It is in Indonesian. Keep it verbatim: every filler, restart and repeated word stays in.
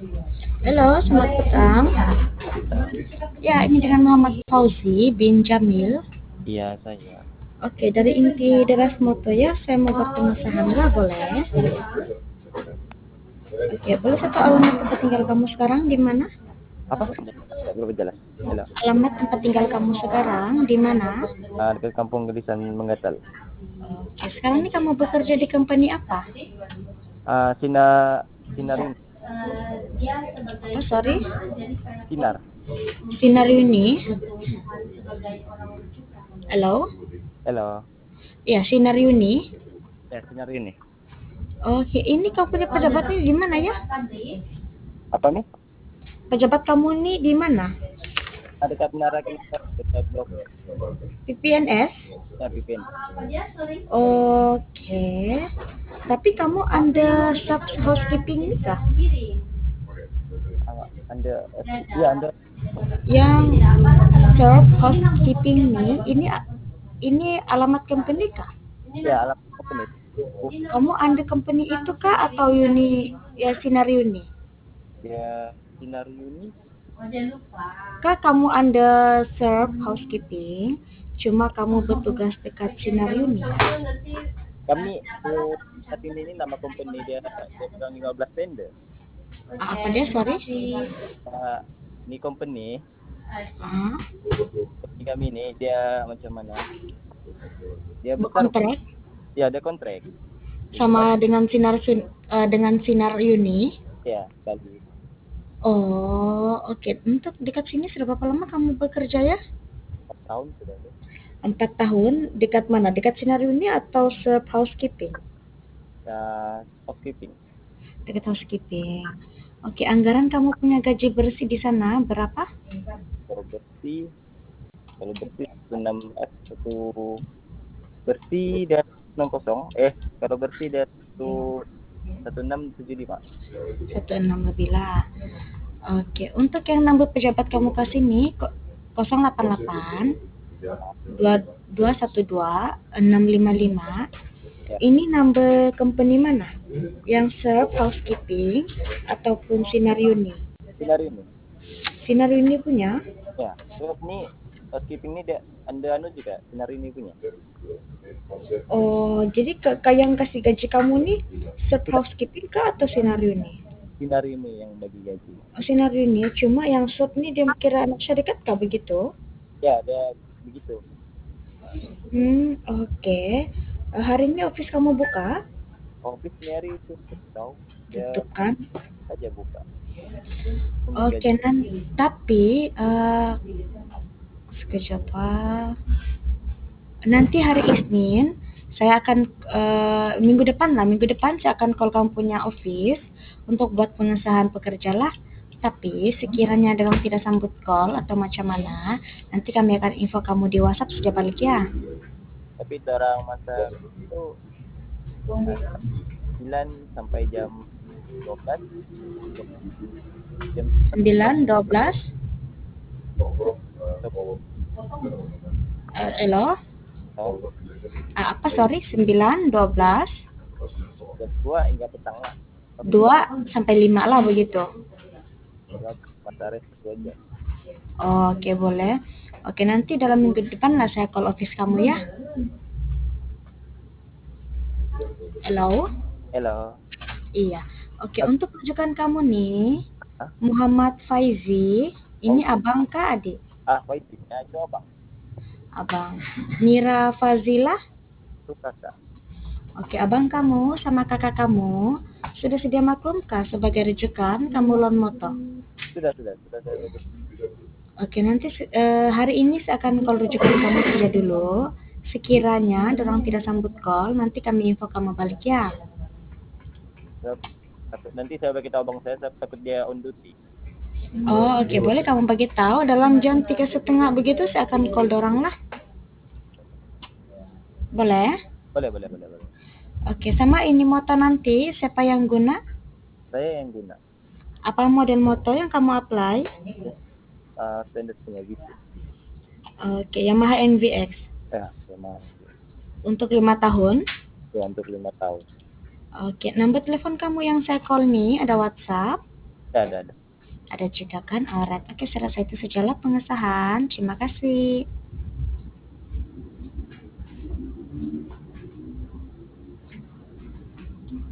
Halo, selamat petang. Kita. Ya, ini dengan Muhammad Fauzi bin Jamil. Iya, saya. Oke, dari inti deras moto ya, saya mau bertemu sahamnya, boleh? Oke, boleh satu alamat tempat tinggal kamu sekarang di mana? Apa? Tidak berapa jelas. Halo. Alamat tempat tinggal kamu sekarang di mana? Ah, dekat kampung Gelisan Menggatal. Oke, sekarang ini kamu bekerja di company apa? Ah, Sinar Sinar ini. Oh, sorry, Sinar. Sinar Uni. Halo? Halo. Ya, Sinar Uni. Ya, Sinar ini. Oke, ini kamu punya pejabatnya di mana ya? Apa nih? Pejabat kamu ini di mana? Ah, dekat Menara Kilometer, dekat blok P P N S? ya, P P N. Oke. Tapi kamu under sub housekeeping kah? Ah, Anda eh, ya Anda Yang serve housekeeping nih, ini ini alamat company kah? ya alam ini. Kamu under company itu kah atau uni ya sinar uni? Ya, Sinar ini. Kah kamu under serve housekeeping? Cuma kamu bertugas dekat sinar uni. Kami eh, saat ini, ini nama company dia dia bilang lima belas tenda. Ah, apa dia? Sorry. Ah, ini company, Ah, company kami ini dia macam mana? Dia besar, kontrak ya ada kontrak. Dia besar sama dengan sinar Sun- eh, dengan sinar uni. ya sekali. Oh, oke. Untuk dekat sini sudah berapa lama kamu bekerja ya? Empat tahun sudah ada. Empat tahun. Dekat mana? Dekat sinar uni atau serve housekeeping? Ya, housekeeping. Dekat housekeeping. Oke, anggaran kamu punya gaji bersih di sana berapa? Kalau bersih, kalau bersih satu enam eh satu bersih dan enam kosong. Eh, kalau bersih dan satu satu enam tujuh lima. Satu enam lebih lah. Oke, untuk yang nambah pejabat kamu ke sini ko- nol delapan delapan dua dua satu dua enam lima lima. Ya, Ini number company mana? Yang serve housekeeping ataupun sinar uni? sinar ini. Sinar uni punya? Ya, terus ini housekeeping ini dia anda anu juga sinar ini punya. Oh, jadi ke, ke yang kasih gaji kamu nih serve Kita housekeeping kah atau sinar uni? sinar ini yang bagi gaji. Oh, sinar uni, cuma yang sub nih dia kira anak syarikat kah begitu? Ya, ada begitu. Hmm, oke. Eh, Hari ini office kamu buka? Office ini hari tutup tahu. Dia Tutup kan? saja buka. Tunggu Oke, gaji. nan tapi eh sekejap ah. Nanti hari Isnin saya akan eh, minggu depan lah, minggu depan saya akan call kamu punya office untuk buat pengesahan pekerja lah. Tapi sekiranya dalam tidak sambut call atau macam mana, nanti kami akan info kamu di WhatsApp sudah balik ya. Tapi orang masa itu ah, sembilan sampai jam dua belas jam Sembilan dua belas. Eh, hello? atau Ah, apa sorry? Sembilan dua belas jam dua hingga petang lah. dua sampai lima lah begitu. Dua masa rest dua jam. Oke, boleh. Oke, nanti dalam minggu depan lah saya call office kamu ya. Hello? Halo. Iya. Oke, untuk rujukan kamu nih, Ah, Muhammad Faizi, ini oh, abang kah adik? ah, waiting. Ya, itu apa? Abang. Mira Fazila? Itu kakak. Oke, abang kamu sama kakak kamu sudah sedia maklum kah sebagai rujukan kamu loan moto? Sudah, sudah, sudah saya bagi. Oke, nanti eh, hari ini saya akan call rujukan kamu saja dulu. Sekiranya dorang tidak sambut call, nanti kami info kamu balik ya. Saya- takut nanti saya bagi tahu abang saya, saya takut dia on duty. Oh, oke, boleh kamu bagi tahu dalam jam tiga setengah begitu saya akan call dorang lah. Boleh? Boleh, boleh, boleh, boleh. Oke, sama ini moto nanti siapa yang guna? Saya yang guna. Apa model moto yang kamu apply? Ah, standar punya gitu. Oke, Yamaha N V X Ya, memang. untuk lima tahun. Ya, untuk lima tahun. Oke, nomor telepon kamu yang saya call nih ada WhatsApp. Ada, ada, ada. Ada juga kan? Alright, oke, saya rasa itu sajalah pengesahan. Terima kasih.